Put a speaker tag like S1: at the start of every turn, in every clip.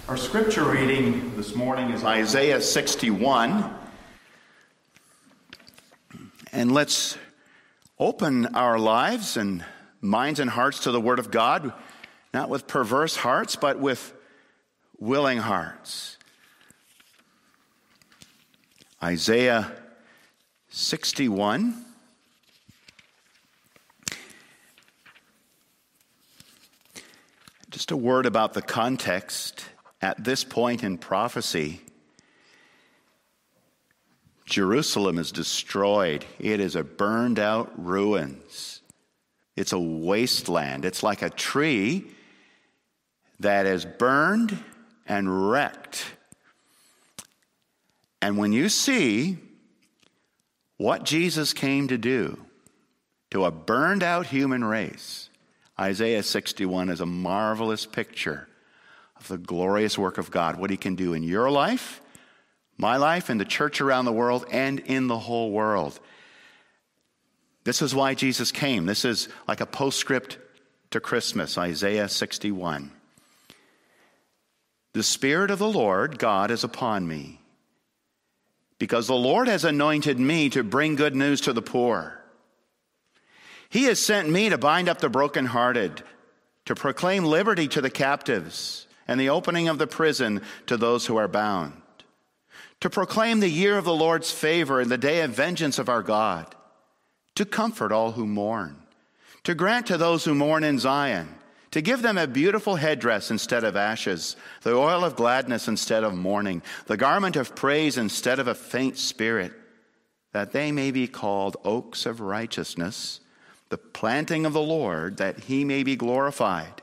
S1: Our scripture reading this morning is Isaiah 61. And let's open our lives and minds and hearts to the Word of God, not with perverse hearts, but with willing hearts. Isaiah 61. Just a word about the context. At this point in prophecy, Jerusalem is destroyed. It is a burned out ruins. It's a wasteland. It's like a tree that is burned and wrecked. And when you see what Jesus came to do to a burned out human race, Isaiah 61 is a marvelous picture of the glorious work of God, what he can do in your life, my life, and the church around the world, and in the whole world. This is why Jesus came. This is like a postscript to Christmas, Isaiah 61. The Spirit of the Lord God is upon me, because the Lord has anointed me to bring good news to the poor. He has sent me to bind up the brokenhearted, to proclaim liberty to the captives, and the opening of the prison to those who are bound, to proclaim the year of the Lord's favor and the day of vengeance of our God, to comfort all who mourn, to grant to those who mourn in Zion, to give them a beautiful headdress instead of ashes, the oil of gladness instead of mourning, the garment of praise instead of a faint spirit, that they may be called oaks of righteousness, the planting of the Lord, that he may be glorified.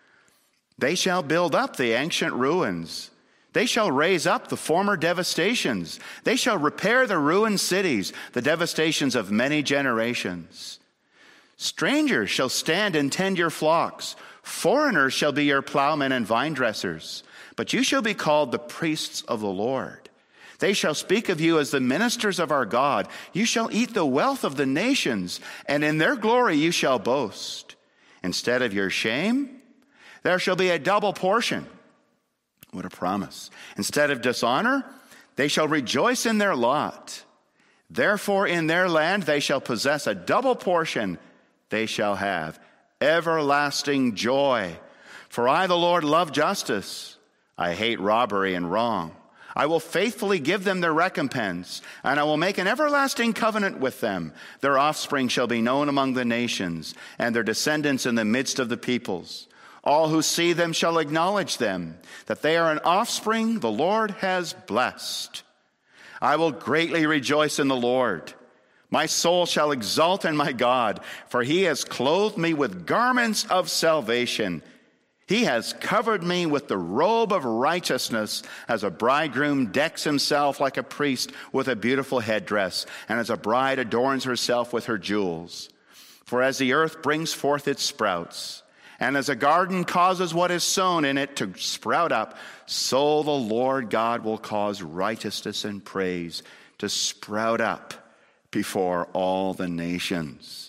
S1: They shall build up the ancient ruins. They shall raise up the former devastations. They shall repair the ruined cities, the devastations of many generations. Strangers shall stand and tend your flocks. Foreigners shall be your plowmen and vine dressers. But you shall be called the priests of the Lord. They shall speak of you as the ministers of our God. You shall eat the wealth of the nations, and in their glory you shall boast. Instead of your shame, there shall be a double portion. What a promise. Instead of dishonor, they shall rejoice in their lot. Therefore, in their land they shall possess a double portion. They shall have everlasting joy. For I, the Lord, love justice. I hate robbery and wrong. I will faithfully give them their recompense, and I will make an everlasting covenant with them. Their offspring shall be known among the nations, and their descendants in the midst of the peoples. All who see them shall acknowledge them, that they are an offspring the Lord has blessed. I will greatly rejoice in the Lord. My soul shall exult in my God, for he has clothed me with garments of salvation. He has covered me with the robe of righteousness, as a bridegroom decks himself like a priest with a beautiful headdress, and as a bride adorns herself with her jewels. For as the earth brings forth its sprouts, and as a garden causes what is sown in it to sprout up, so the Lord God will cause righteousness and praise to sprout up before all the nations.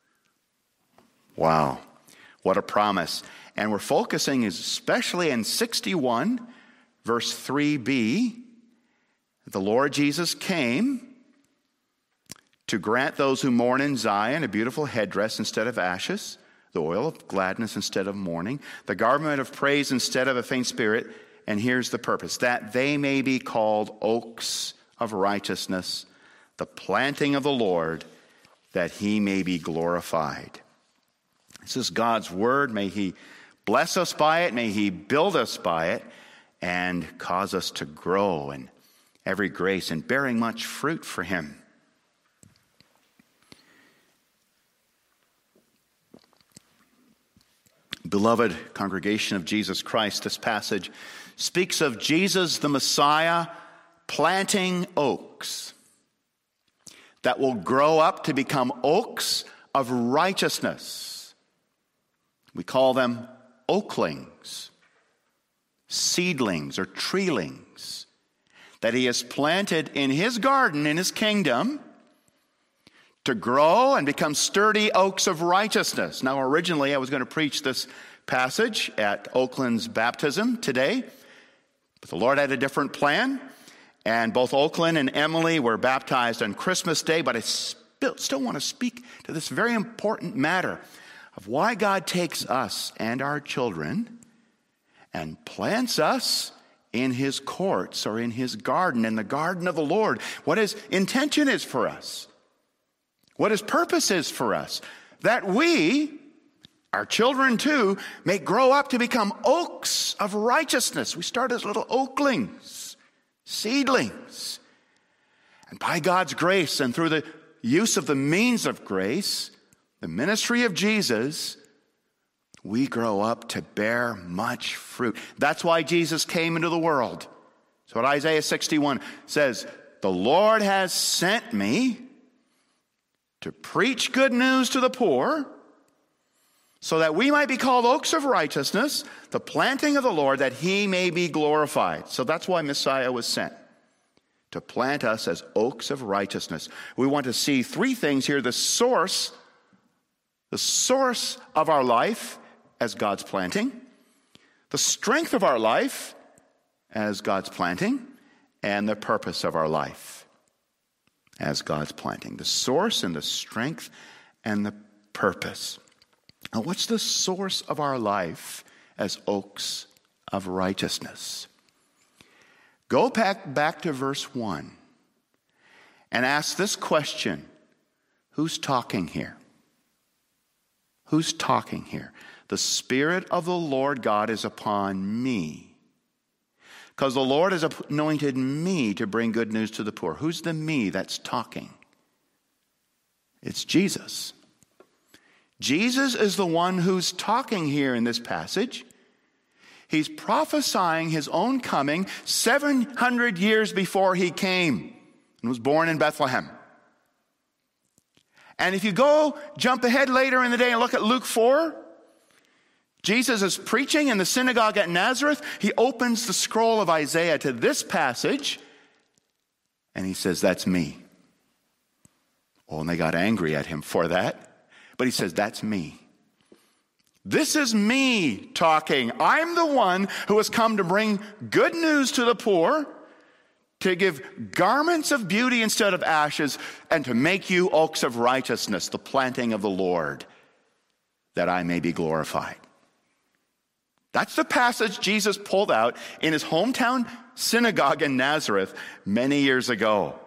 S1: Wow, what a promise. And we're focusing especially in 61, verse 3b. The Lord Jesus came to grant those who mourn in Zion a beautiful headdress instead of ashes, the oil of gladness instead of mourning, the garment of praise instead of a faint spirit. And here's the purpose, that they may be called oaks of righteousness, the planting of the Lord, that he may be glorified. This is God's word. May he bless us by it. May he build us by it and cause us to grow in every grace and bearing much fruit for him. Beloved congregation of Jesus Christ, this passage speaks of Jesus the Messiah planting oaks that will grow up to become oaks of righteousness. We call them oaklings, seedlings or treelings that he has planted in his garden, in his kingdom, to grow and become sturdy oaks of righteousness. Now, originally I was going to preach this passage at Oakland's baptism today, But the Lord had a different plan, and both Oakland and Emily were baptized on Christmas Day, but I still want to speak to this very important matter of why God takes us and our children and plants us in his courts or in his garden, in the garden of the Lord. What his intention is for us. What his purpose is for us. That we, our children too, may grow up to become oaks of righteousness. We start as little oaklings, seedlings. And by God's grace and through the use of the means of grace, the ministry of Jesus, we grow up to bear much fruit. That's why Jesus came into the world. That's what Isaiah 61 says. The Lord has sent me to preach good news to the poor, so that we might be called oaks of righteousness, the planting of the Lord, that he may be glorified. So that's why Messiah was sent, to plant us as oaks of righteousness. We want to see three things here. The source of our life as God's planting, the strength of our life as God's planting, and the purpose of our life as God's planting. The source and the strength and the purpose. Now, what's the source of our life as oaks of righteousness? Go back to verse 1 and ask this question. Who's talking here? Who's talking here? The Spirit of the Lord God is upon me, because the Lord has anointed me to bring good news to the poor. Who's the me that's talking? It's Jesus. Jesus is the one who's talking here in this passage. He's prophesying his own coming 700 years before he came and was born in Bethlehem. And if you jump ahead later in the day and look at Luke 4, Jesus is preaching in the synagogue at Nazareth. He opens the scroll of Isaiah to this passage, and he says, that's me. Oh, and they got angry at him for that. But he says, that's me. This is me talking. I'm the one who has come to bring good news to the poor, to give garments of beauty instead of ashes, and to make you oaks of righteousness, the planting of the Lord, that I may be glorified. That's the passage Jesus pulled out in his hometown synagogue in Nazareth many years ago.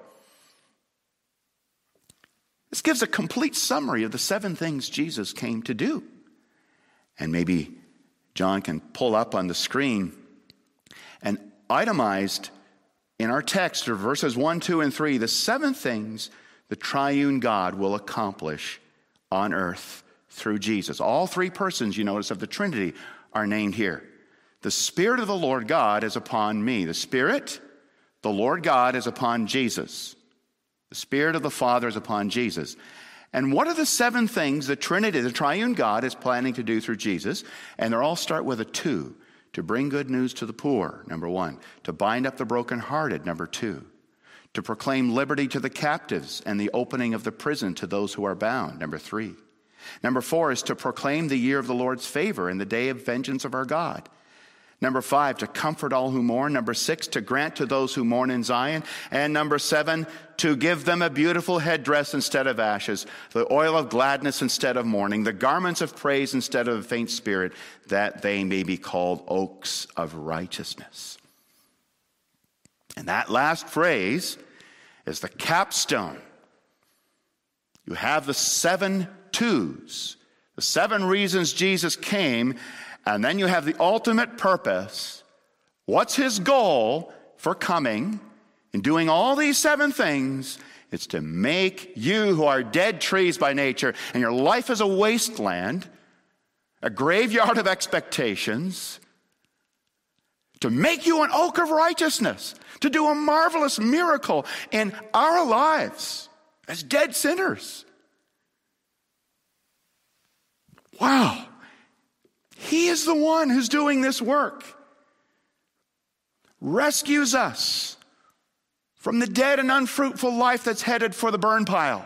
S1: This gives a complete summary of the 7 things Jesus came to do. And maybe John can pull up on the screen and itemized in our text, or verses 1, 2, and 3, the 7 things the triune God will accomplish on earth through Jesus. All 3 persons, you notice, of the Trinity are named here. The Spirit of the Lord God is upon me. The Spirit, the Lord God, is upon Jesus. The Spirit of the Father is upon Jesus. And what are the 7 things the Trinity, the triune God, is planning to do through Jesus? And they all start with a 2. To bring good news to the poor, number 1. To bind up the brokenhearted, number 2. To proclaim liberty to the captives and the opening of the prison to those who are bound, number 3. Number 4 is to proclaim the year of the Lord's favor and the day of vengeance of our God. Number 5, to comfort all who mourn. Number 6, to grant to those who mourn in Zion. And number 7, to give them a beautiful headdress instead of ashes, the oil of gladness instead of mourning, the garments of praise instead of a faint spirit, that they may be called oaks of righteousness. And that last phrase is the capstone. You have the 7 twos, the 7 reasons Jesus came, and then you have the ultimate purpose. What's his goal for coming and doing all these 7 things? It's to make you, who are dead trees by nature, and your life is a wasteland, a graveyard of expectations, to make you an oak of righteousness, to do a marvelous miracle in our lives as dead sinners. Wow. He is the one who's doing this work. Rescues us from the dead and unfruitful life that's headed for the burn pile.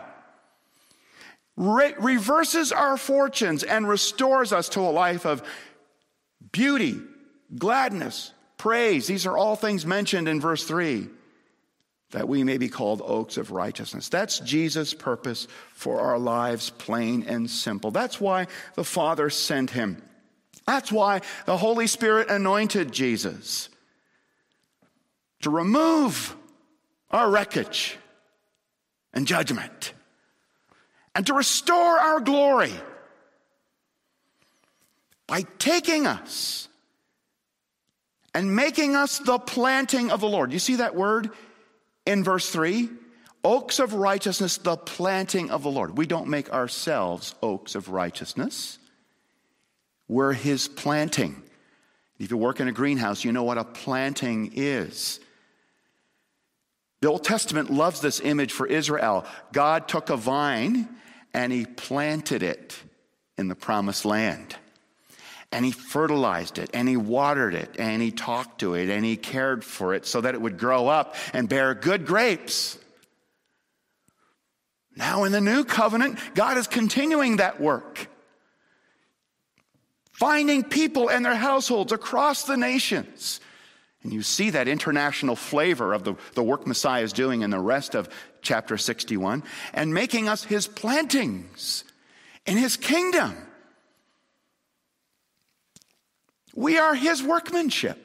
S1: Reverses our fortunes and restores us to a life of beauty, gladness, praise. These are all things mentioned in verse 3, that we may be called oaks of righteousness. That's Jesus' purpose for our lives, plain and simple. That's why the Father sent him. That's why the Holy Spirit anointed Jesus, to remove our wreckage and judgment, and to restore our glory by taking us and making us the planting of the Lord. You see that word in verse 3? Oaks of righteousness, the planting of the Lord. We don't make ourselves oaks of righteousness. We're his planting. If you work in a greenhouse, you know what a planting is. The Old Testament loves this image for Israel. God took a vine and he planted it in the promised land. And he fertilized it, and he watered it, and he talked to it, and he cared for it so that it would grow up and bear good grapes. Now in the new covenant, God is continuing that work, finding people and their households across the nations. And you see that international flavor of the work Messiah is doing in the rest of chapter 61, and making us his plantings in his kingdom. We are his workmanship.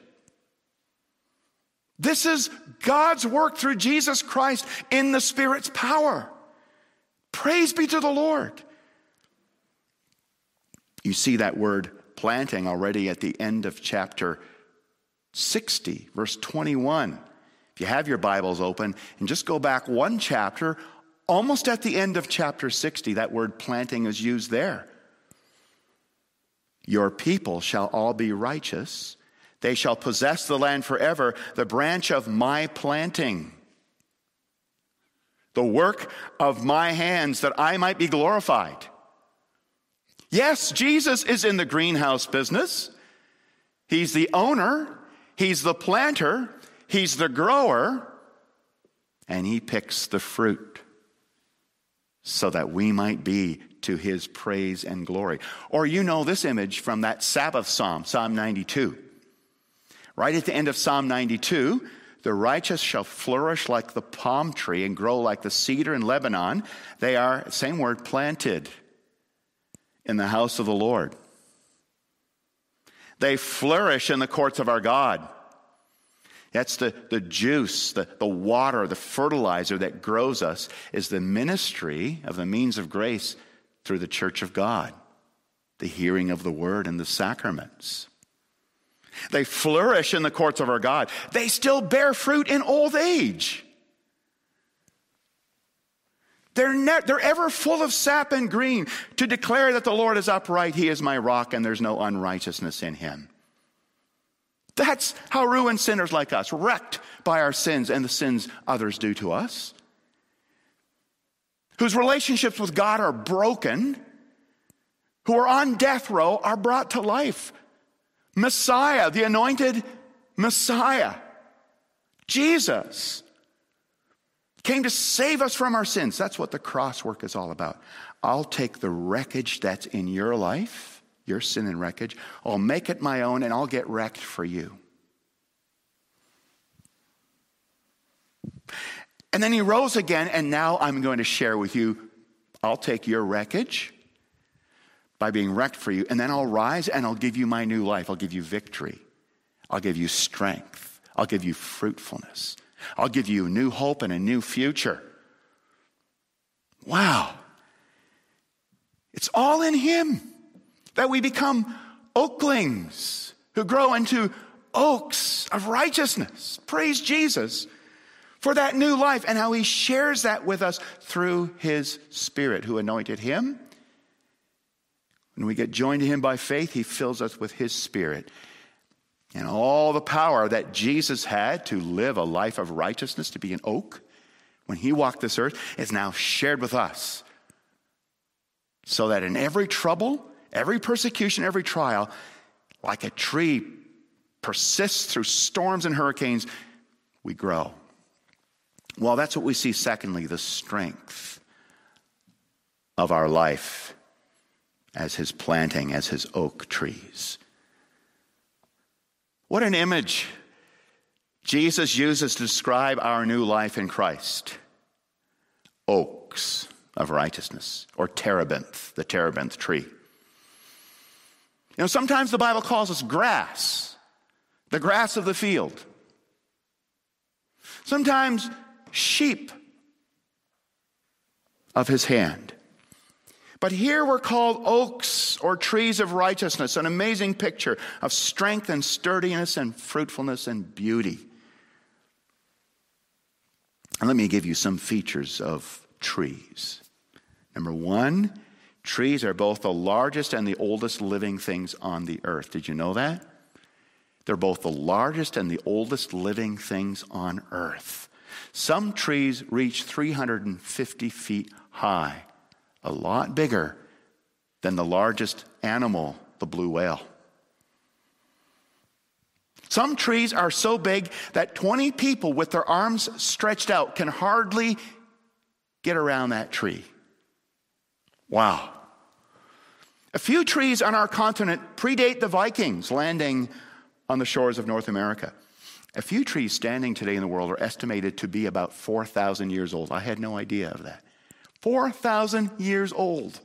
S1: This is God's work through Jesus Christ in the Spirit's power. Praise be to the Lord. You see that word planting already at the end of chapter 60, verse 21. If you have your Bibles open and just go back one chapter, almost at the end of chapter 60, that word planting is used there. Your people shall all be righteous. They shall possess the land forever, the branch of my planting, the work of my hands, that I might be glorified. Yes, Jesus is in the greenhouse business. He's the owner. He's the planter. He's the grower. And he picks the fruit so that we might be to his praise and glory. Or you know this image from that Sabbath psalm, Psalm 92. Right at the end of Psalm 92, the righteous shall flourish like the palm tree and grow like the cedar in Lebanon. They are, same word, planted in the house of the Lord. They flourish in the courts of our God. That's the juice, the water, the fertilizer that grows us, is the ministry of the means of grace through the church of God, the hearing of the word and the sacraments. They flourish in the courts of our God. They still bear fruit in old age. They're ever full of sap and green to declare that the Lord is upright, he is my rock, and there's no unrighteousness in him. That's how ruined sinners like us, wrecked by our sins and the sins others do to us, whose relationships with God are broken, who are on death row, are brought to life. Messiah, the anointed Messiah, Jesus, came to save us from our sins. That's what the cross work is all about. I'll take the wreckage that's in your life, your sin and wreckage, I'll make it my own, and I'll get wrecked for you. And then he rose again, and now I'm going to share with you, I'll take your wreckage by being wrecked for you, and then I'll rise and I'll give you my new life. I'll give you victory. I'll give you strength. I'll give you fruitfulness. I'll give you new hope and a new future. Wow. It's all in him that we become oaklings who grow into oaks of righteousness. Praise Jesus for that new life and how he shares that with us through his Spirit who anointed him. When we get joined to him by faith, he fills us with his Spirit. And all the power that Jesus had to live a life of righteousness, to be an oak, when he walked this earth, is now shared with us. So that in every trouble, every persecution, every trial, like a tree persists through storms and hurricanes, we grow. Well, that's what we see secondly, the strength of our life as his planting, as his oak trees. What an image Jesus uses to describe our new life in Christ. Oaks of righteousness, or terebinth, the terebinth tree. Sometimes the Bible calls us grass, the grass of the field. Sometimes sheep of his hand. But here we're called oaks or trees of righteousness, an amazing picture of strength and sturdiness and fruitfulness and beauty. And let me give you some features of trees. Number one, trees are both the largest and the oldest living things on the earth. Did you know that? They're both the largest and the oldest living things on earth. Some trees reach 350 feet high, a lot bigger than the largest animal, the blue whale. Some trees are so big that 20 people with their arms stretched out can hardly get around that tree. Wow. A few trees on our continent predate the Vikings landing on the shores of North America. A few trees standing today in the world are estimated to be about 4,000 years old. I had no idea of that. 4,000 years old.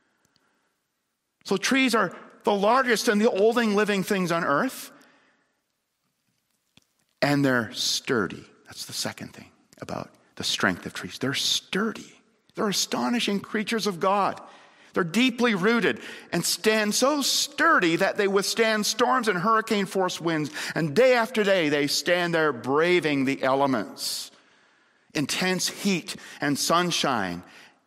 S1: So trees are the largest and the oldest living things on earth. And they're sturdy. That's the second thing about the strength of trees. They're sturdy. They're astonishing creatures of God. They're deeply rooted and stand so sturdy that they withstand storms and hurricane-force winds. And day after day, they stand there braving the elements. Intense heat and sunshine,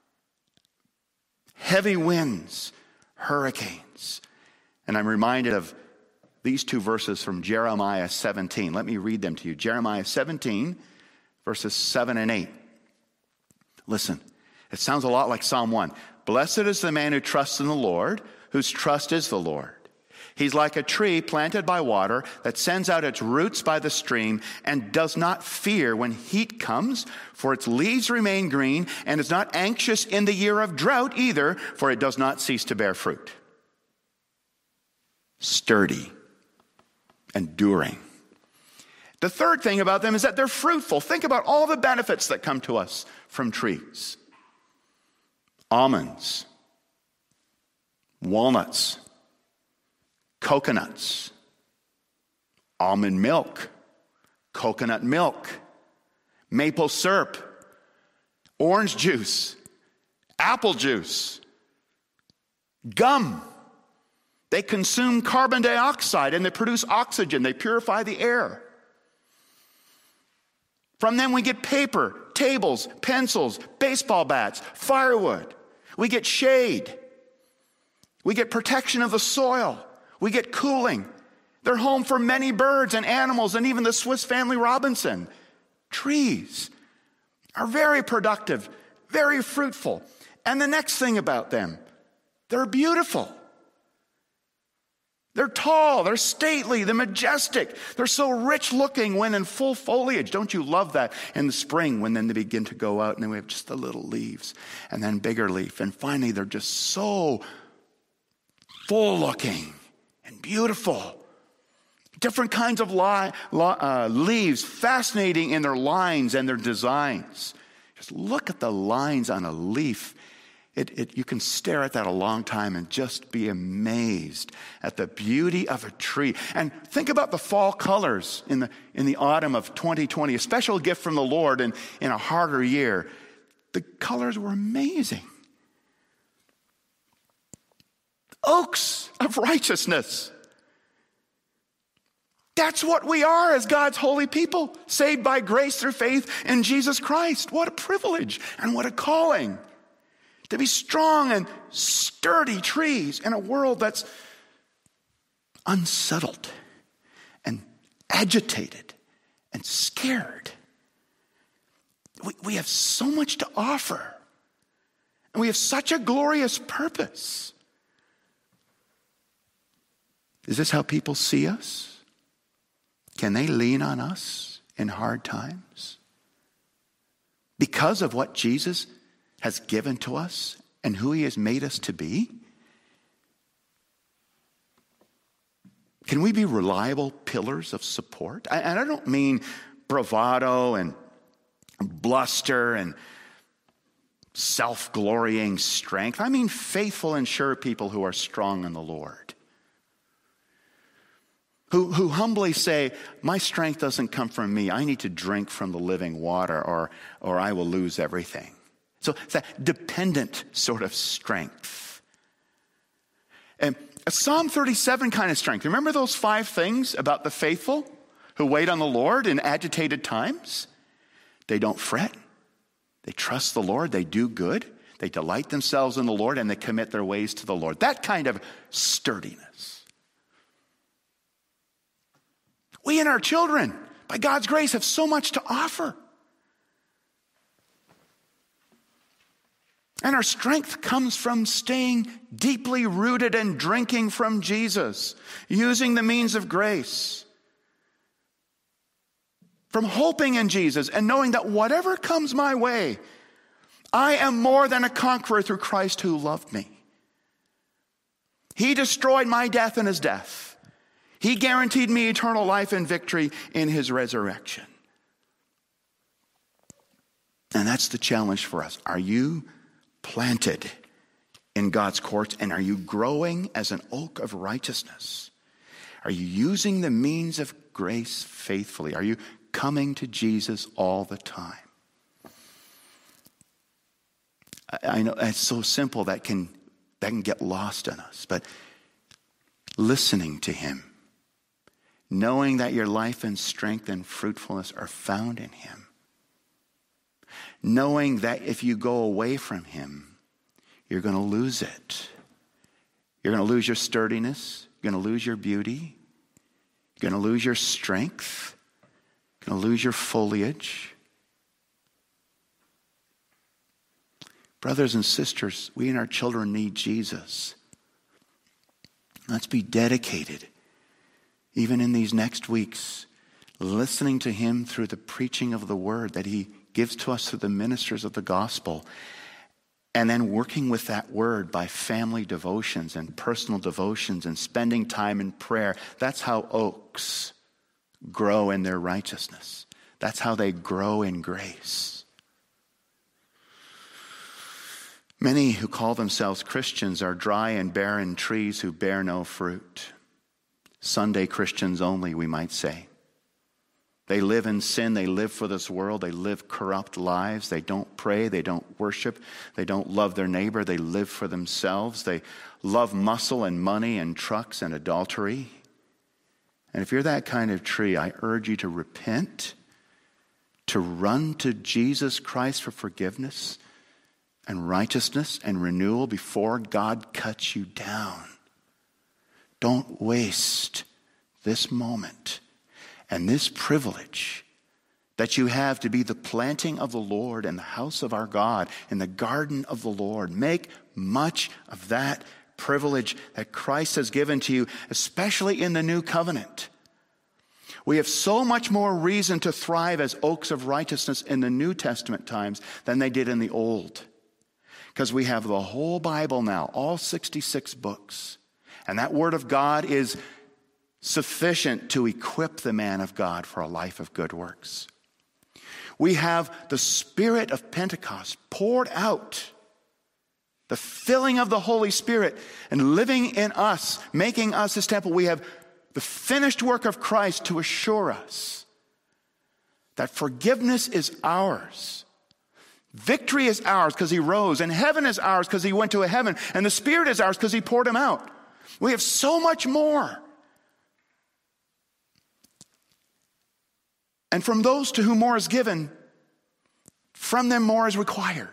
S1: heavy winds, hurricanes. And I'm reminded of these two verses from Jeremiah 17. Let me read them to you. Jeremiah 17, verses 7 and 8. Listen, it sounds a lot like Psalm 1. Blessed is the man who trusts in the Lord, whose trust is the Lord. He's like a tree planted by water that sends out its roots by the stream and does not fear when heat comes, for its leaves remain green, and is not anxious in the year of drought either, for it does not cease to bear fruit. Sturdy, enduring. The third thing about them is that they're fruitful. Think about all the benefits that come to us from trees. Almonds, walnuts, coconuts, almond milk, coconut milk, maple syrup, orange juice, apple juice, gum. They consume carbon dioxide and they produce oxygen. They purify the air. From them we get paper, tables, pencils, baseball bats, firewood. We get shade. We get protection of the soil. We get cooling. They're home for many birds and animals and even the Swiss Family Robinson. Trees are very productive, very fruitful. And the next thing about them, they're beautiful. They're tall, they're stately, they're majestic. They're so rich looking when in full foliage. Don't you love that in the spring when then they begin to go out and then we have just the little leaves and then bigger leaf. And finally they're just so full looking and beautiful. Different kinds of leaves, fascinating in their lines and their designs. Just look at the lines on a leaf. You can stare at that a long time and just be amazed at the beauty of a tree. And think about the fall colors in the autumn of 2020, a special gift from the Lord in a harder year. The colors were amazing. Oaks of righteousness. That's what we are as God's holy people, saved by grace through faith in Jesus Christ. What a privilege and what a calling. To be strong and sturdy trees in a world that's unsettled and agitated and scared. We have so much to offer. And we have such a glorious purpose. Is this how people see us? Can they lean on us in hard times? Because of what Jesus has given to us and who he has made us to be? Can we be reliable pillars of support? And I don't mean bravado and bluster and self-glorying strength. I mean faithful and sure people who are strong in the Lord. Who humbly say, my strength doesn't come from me. I need to drink from the living water or I will lose everything. So it's that dependent sort of strength. And a Psalm 37 kind of strength. Remember those 5 things about the faithful who wait on the Lord in agitated times? They don't fret. They trust the Lord. They do good. They delight themselves in the Lord, and they commit their ways to the Lord. That kind of sturdiness. We and our children, by God's grace, have so much to offer. And our strength comes from staying deeply rooted and drinking from Jesus, using the means of grace, from hoping in Jesus and knowing that whatever comes my way, I am more than a conqueror through Christ who loved me. He destroyed my death in his death. He guaranteed me eternal life and victory in his resurrection. And that's the challenge for us. Are you planted in God's courts, and are you growing as an oak of righteousness? Are you using the means of grace faithfully? Are you coming to Jesus all the time? I know it's so simple that can get lost in us, but listening to him, knowing that your life and strength and fruitfulness are found in him, knowing that if you go away from him, you're going to lose it. You're going to lose your sturdiness. You're going to lose your beauty. You're going to lose your strength. You're going to lose your foliage. Brothers and sisters, we and our children need Jesus. Let's be dedicated, even in these next weeks, listening to him through the preaching of the word that he gives to us through the ministers of the gospel, and then working with that word by family devotions and personal devotions and spending time in prayer. That's how oaks grow in their righteousness. That's how they grow in grace. Many who call themselves Christians are dry and barren trees who bear no fruit. Sunday Christians only, we might say. They live in sin. They live for this world. They live corrupt lives. They don't pray. They don't worship. They don't love their neighbor. They live for themselves. They love muscle and money and trucks and adultery. And if you're that kind of tree, I urge you to repent, to run to Jesus Christ for forgiveness and righteousness and renewal before God cuts you down. Don't waste this moment and this privilege that you have to be the planting of the Lord in the house of our God, in the garden of the Lord. Make much of that privilege that Christ has given to you, especially in the new covenant. We have so much more reason to thrive as oaks of righteousness in the New Testament times than they did in the Old. Because we have the whole Bible now, all 66 books. And that Word of God is sufficient to equip the man of God for a life of good works. We have the Spirit of Pentecost poured out, the filling of the Holy Spirit and living in us, making us his temple. We have the finished work of Christ to assure us that forgiveness is ours. Victory is ours because he rose, and heaven is ours because he went to a heaven, and the Spirit is ours because he poured him out. We have so much more. And from those to whom more is given, from them more is required.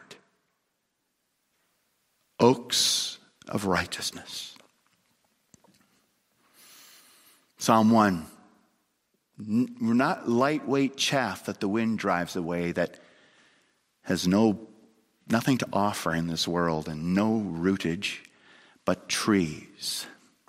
S1: Oaks of righteousness. Psalm 1. We're not lightweight chaff that the wind drives away, that has nothing to offer in this world and no rootage, but trees.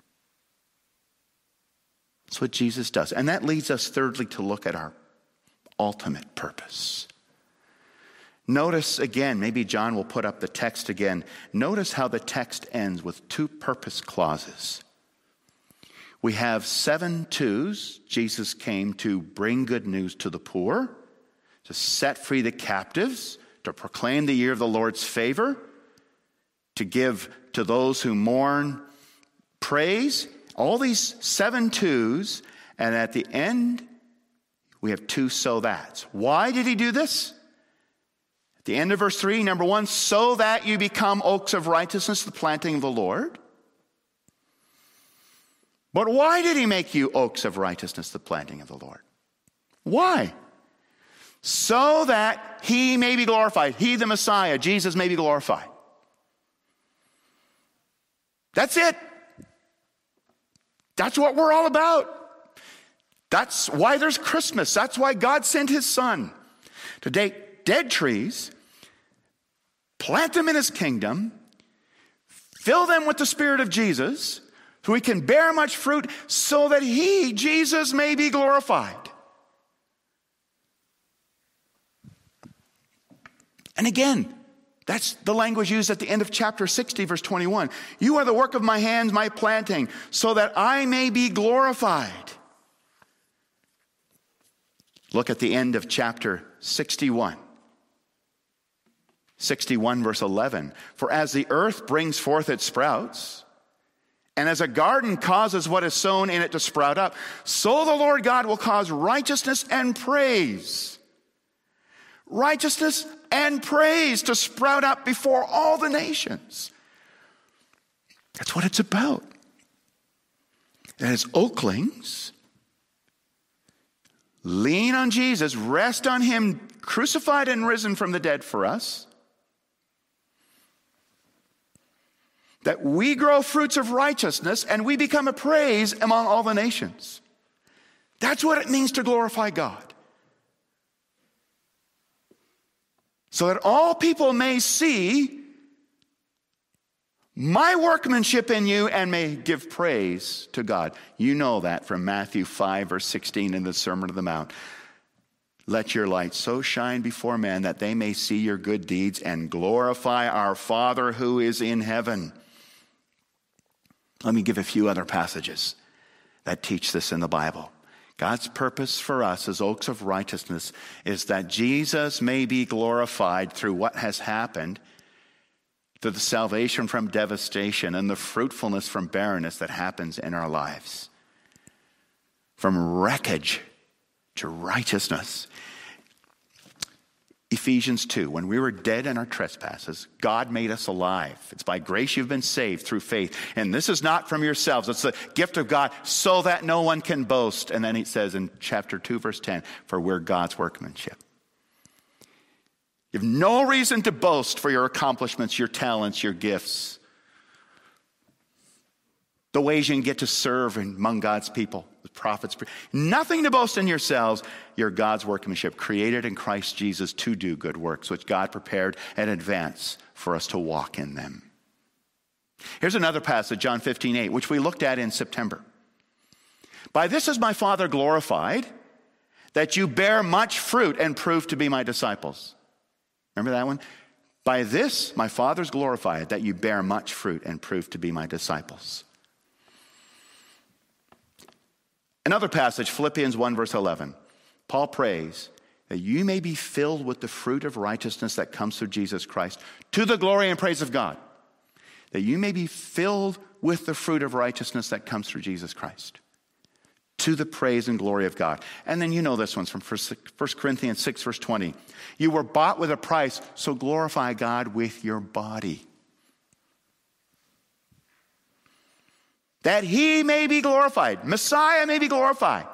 S1: That's what Jesus does. And that leads us thirdly to look at our ultimate purpose. Notice again, maybe John will put up the text again. Notice how the text ends with 2 purpose clauses. We have 7 twos. Jesus came to bring good news to the poor, to set free the captives, to proclaim the year of the Lord's favor, to give to those who mourn praise. All these 7 twos, and at the end, we have 2 so that's. Why did he do this? At the end of verse 3, number 1, so that you become oaks of righteousness, the planting of the Lord. But why did he make you oaks of righteousness, the planting of the Lord? Why? So that he may be glorified. He, the Messiah, Jesus, may be glorified. That's it. That's what we're all about. That's why there's Christmas. That's why God sent his Son to take dead trees, plant them in his kingdom, fill them with the Spirit of Jesus, so we can bear much fruit, so that he, Jesus, may be glorified. And again, that's the language used at the end of chapter 60, verse 21. You are the work of my hands, my planting, so that I may be glorified. Look at the end of chapter 61. 61, verse 11. For as the earth brings forth its sprouts, and as a garden causes what is sown in it to sprout up, so the Lord God will cause righteousness and praise to sprout up before all the nations. That's what it's about. And as oaklings, lean on Jesus, rest on him, crucified and risen from the dead for us, that we grow fruits of righteousness and we become a praise among all the nations. That's what it means to glorify God. So that all people may see my workmanship in you and may give praise to God. You know that from Matthew 5, verse 16 in the Sermon on the Mount. Let your light so shine before men that they may see your good deeds and glorify our Father who is in heaven. Let me give a few other passages that teach this in the Bible. God's purpose for us as oaks of righteousness is that Jesus may be glorified through what has happened, through the salvation from devastation and the fruitfulness from barrenness that happens in our lives. From wreckage to righteousness. Ephesians 2, when we were dead in our trespasses, God made us alive. It's by grace you've been saved through faith. And this is not from yourselves. It's the gift of God so that no one can boast. And then it says in chapter 2, verse 10, for we're God's workmanship. You have no reason to boast for your accomplishments, your talents, your gifts. The ways you can get to serve among God's people, the prophets. Nothing to boast in yourselves. You're God's workmanship, created in Christ Jesus to do good works, which God prepared in advance for us to walk in them. Here's another passage, John 15:8, which we looked at in September. By this is my Father glorified, that you bear much fruit and prove to be my disciples. Remember that one? By this my Father's glorified, that you bear much fruit and prove to be my disciples. Another passage, Philippians 1, verse 11. Paul prays that you may be filled with the fruit of righteousness that comes through Jesus Christ, to the glory and praise of God. That you may be filled with the fruit of righteousness that comes through Jesus Christ, to the praise and glory of God. And then you know this one's from 1 Corinthians 6, verse 20. You were bought with a price, so glorify God with your body, that he may be glorified. Messiah may be glorified.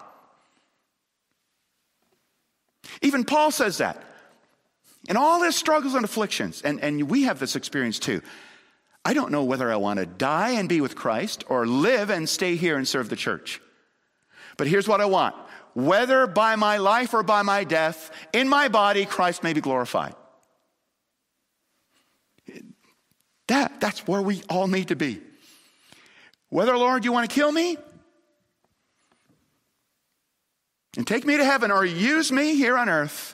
S1: Even Paul says that. In all his struggles and afflictions, and we have this experience too. I don't know whether I want to die and be with Christ or live and stay here and serve the church. But here's what I want. Whether by my life or by my death, in my body, Christ may be glorified. That's where we all need to be. Whether, Lord, you want to kill me and take me to heaven or use me here on earth,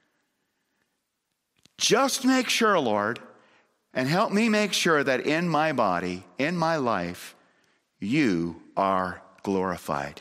S1: just make sure, Lord, and help me make sure that in my body, in my life, you are glorified.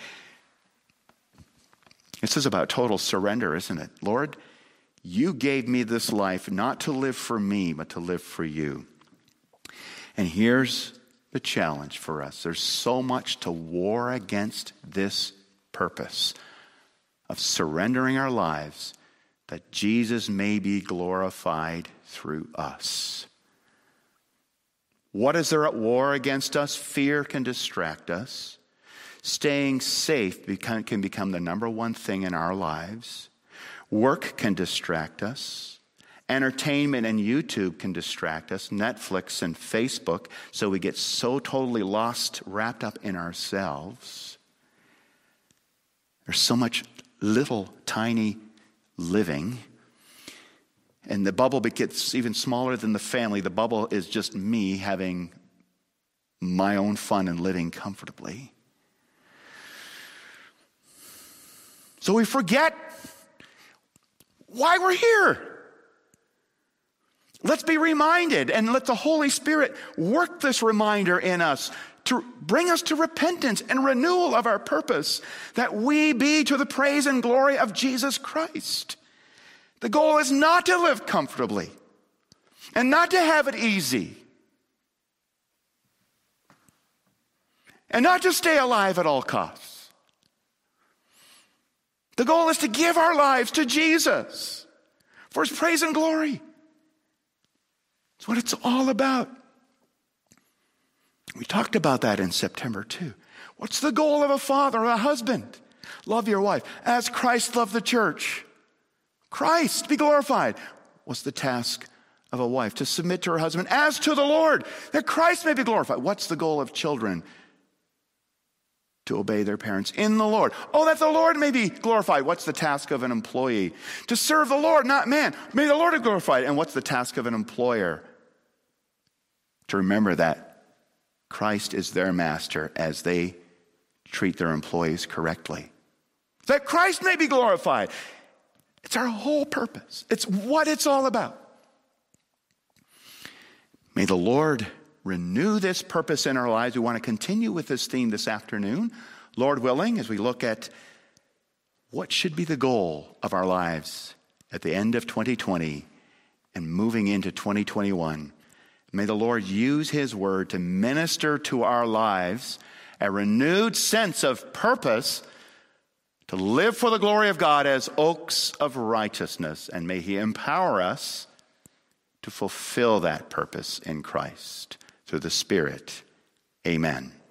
S1: This is about total surrender, isn't it? Lord, you gave me this life not to live for me, but to live for you. And here's the challenge for us. There's so much to war against this purpose of surrendering our lives that Jesus may be glorified through us. What is there at war against us? Fear can distract us. Staying safe can become the number one thing in our lives. Work can distract us. Entertainment and YouTube can distract us. Netflix and Facebook, so we get so totally lost, wrapped up in ourselves. There's so much little, tiny living. And the bubble gets even smaller than the family. The bubble is just me having my own fun and living comfortably. So we forget why we're here. Let's be reminded, and let the Holy Spirit work this reminder in us to bring us to repentance and renewal of our purpose, that we be to the praise and glory of Jesus Christ. The goal is not to live comfortably and not to have it easy and not to stay alive at all costs. The goal is to give our lives to Jesus for his praise and glory. It's what it's all about. We talked about that in September too. What's the goal of a father or a husband? Love your wife as Christ loved the church. Christ be glorified. What's the task of a wife? To submit to her husband as to the Lord, that Christ may be glorified. What's the goal of children? To obey their parents in the Lord. Oh, that the Lord may be glorified. What's the task of an employee? To serve the Lord, not man. May the Lord be glorified. And what's the task of an employer? To remember that Christ is their master as they treat their employees correctly. That Christ may be glorified. It's our whole purpose. It's what it's all about. May the Lord renew this purpose in our lives. We want to continue with this theme this afternoon, Lord willing, as we look at what should be the goal of our lives at the end of 2020 and moving into 2021. May the Lord use his word to minister to our lives a renewed sense of purpose to live for the glory of God as oaks of righteousness. And may he empower us to fulfill that purpose in Christ through the Spirit. Amen.